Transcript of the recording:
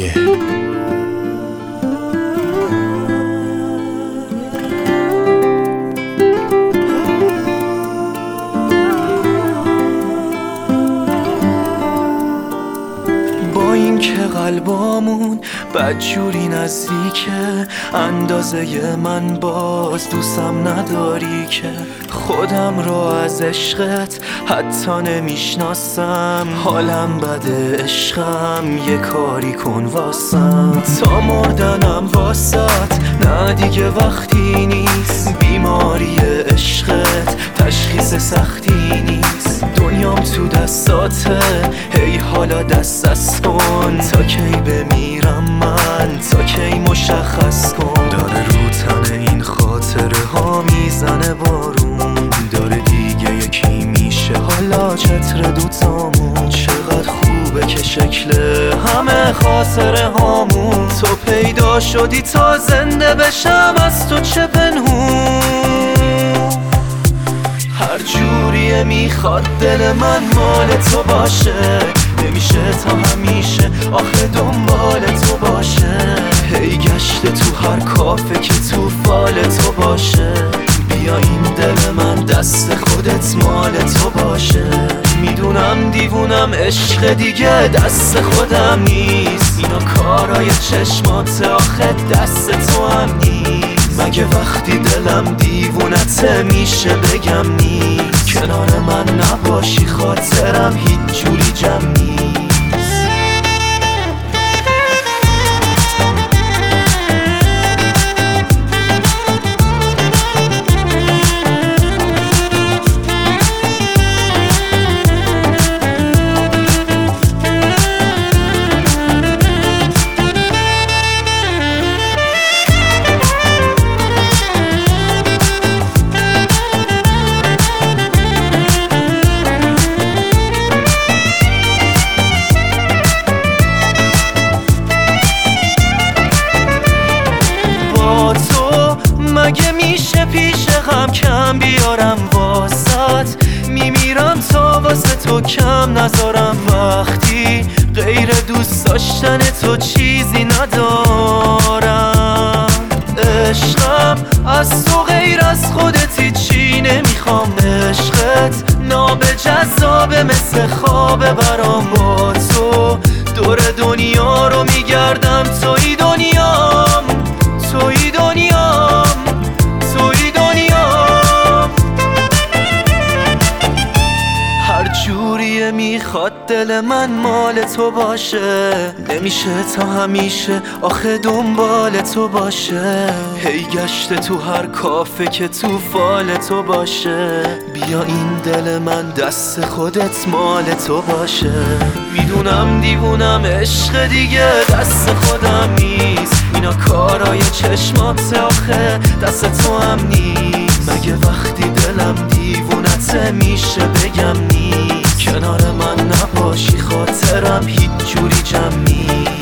با این که قلبامون بدجوری نزدیکه، اندازه من باز دوستم نداری که خودم را از عشقت حتی نمیشناسم. حالم بده عشقم، یه کاری کن واسم، تا مردنم واسط نه دیگه وقتی نیست. بیماری عشقت تشخیص سختی نیست، دنیام تو دستاته، هی حالا دست از کن. تا کی بمیرم من، تا کی مشخص کن. داره رو تن این خاطره ها میزنه بارون، داره دیگه یکی میشه حالا چتر دوتامون. چقدر خوبه که شکل همه خاطره هامون. تو پیدا شدی تا زنده بشم از تو چه پنهون. هر جوریه میخواد دل من مال تو باشه، نمیشه تا همیشه آخه دنبال تو باشه. هی گشته تو هر کافه که تو فال تو باشه. بیا این دل من دست خودت مال تو باشه. میدونم دیوونم عشق دیگه دست خودم نیست، اینا کارای چشمات آخه دست تو هم نیست. مگه وقتی دلم دیوونته میشه بگم نیست؟ کنار من نباشی خاطرم هیچ جوری جمع نیست. مگه میشه پیش غم کم بیارم واسط؟ میمیرم تا واسه تو کم نذارم. وقتی غیر دوست داشتن تو چیزی ندارم. عشقم از تو غیر از خودت چی نمیخوام. عشقت نابجذابه مثل خوابه برام. با تو دور دنیا رو میگردم، توی دنیام، توی دنیام، توی دنیام. هر جوریه میخواد دل من مال تو باشه، نمیشه تا همیشه آخه دنبال تو باشه. هی گشته تو هر کافه که تو فال تو باشه. بیا این دل من دست خودت مال تو باشه. میدونم دیوونم عشق دیگه دست خودم نیست، اینا کارای چشمات آخه دست تو هم نیست. مگه وقتی دلم دیوونته میشه بگم نیست؟ کنار من نباشی خاطرم هیچ جوری جمع نیست.